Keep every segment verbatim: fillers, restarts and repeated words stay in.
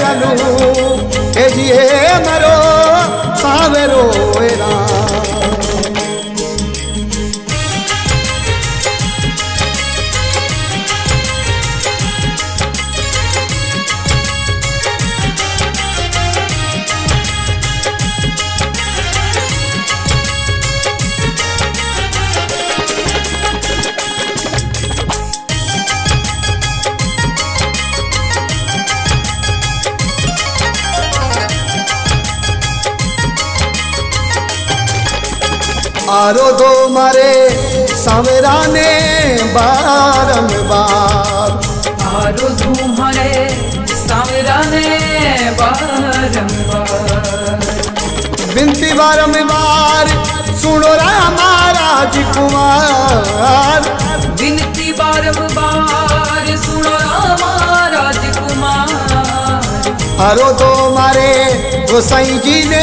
दयालु हे जी हे मरो सावरो राम। आरो दो मारे सावरा ने बारंबार, आरो दो मारे सावरा ने बारंबार, बिनती बारंबार सुनो रामा राजकुमार, बिनती बारंबार सुनो रामा राजकुमार। आरो दो मारे गोसाई जी ने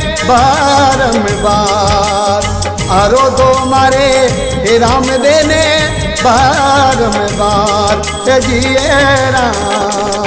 बारंबार, आरो दो मारे हे राम देने बारंबार हे जिए राम।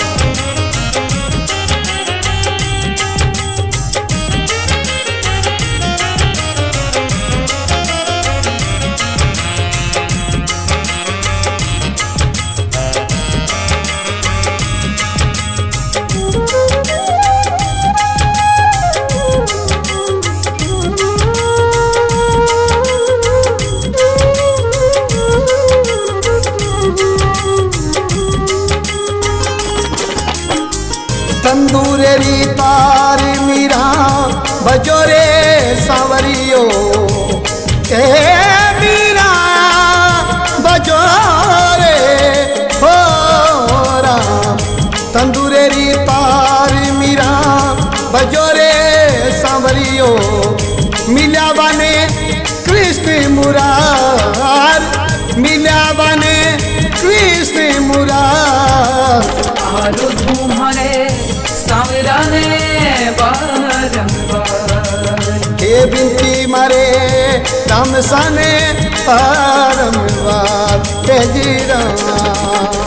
तंदूरेरी तार मीरा बजोरे सावरियो ए मीरा बजोरे हो राम। तंदूरेरी तार मीरा बजोरे सावरियो मिल्या बने कृष्ण मुरार, मिल्या बने कृष्ण मुरार। आरो तुम्हारे सावरा ने बारंबार, हे बिनती मारे राम साने बारंबार हे जी राम।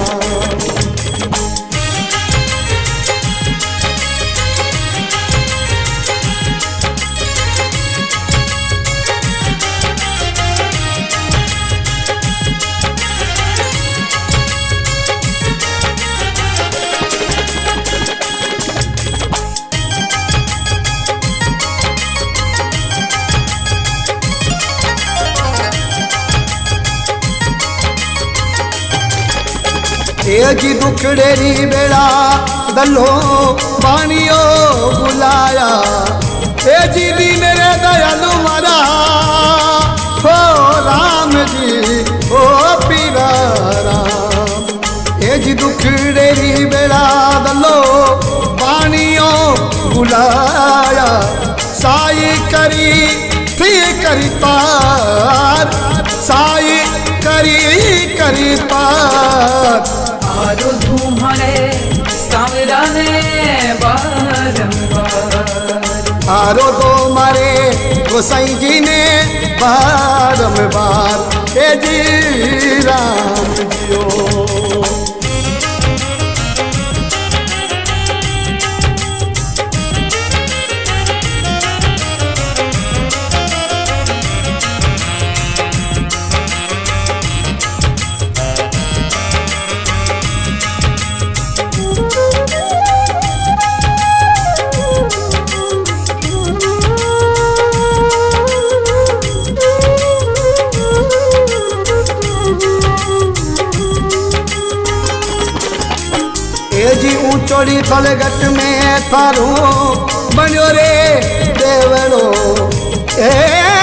जी दुखड़ेरी बेड़ा दलो बानियो बुलाया, हे जी दीन रे दयालु मारा हो राम जी हो पीरा राम। हे जी दुखड़ेरी बेड़ा दलो बानियो बुलाया, साई करी थी करी पार, साई करी करी पार। आरो तुम्हारे सावरा ने बारंबार, आरो दो मारे गोसाई जी ने बारंबार हे जी राम जियो। जी ऊंचोड़ी थलगट में थारो बनो रे देवड़ो ए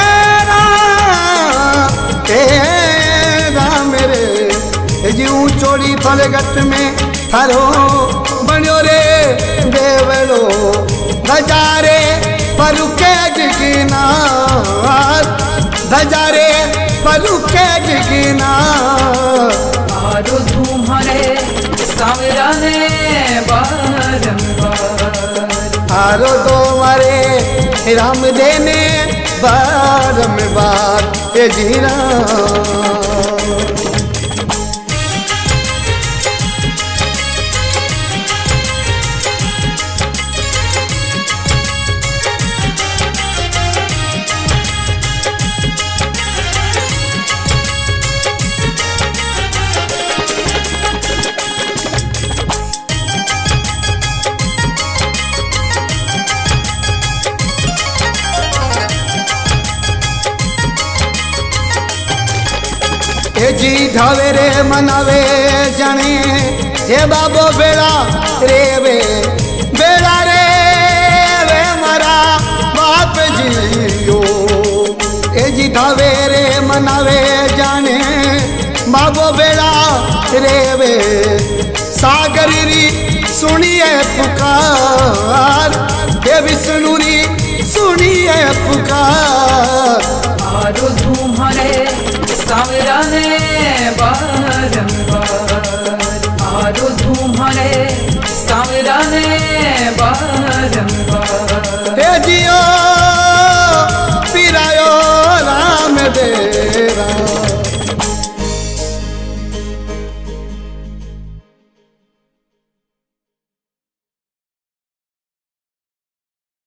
राम ए राम रे। जी ऊंचोड़ी थलगट में थारो बनो रे देवड़ो, नजारे परुके जगिनार, नजारे परुके जगिनार। आरो तुम्हारे सावरा ने बारंबार, आरो दो मारे राम देने बारंबार हे जी राम। ધાવે રે મનાવે જાણે હે બાબો બેડા રે વે બેડા રે વે મારા બાપ જીયો એ જી ધાવે રે મનાવે જાણે બાબો બેડા રે વે सागर री सुनिए पुकार हे विष्णु री सुनिए पुकार आरो तुम्हारे सावरा ने बारंबार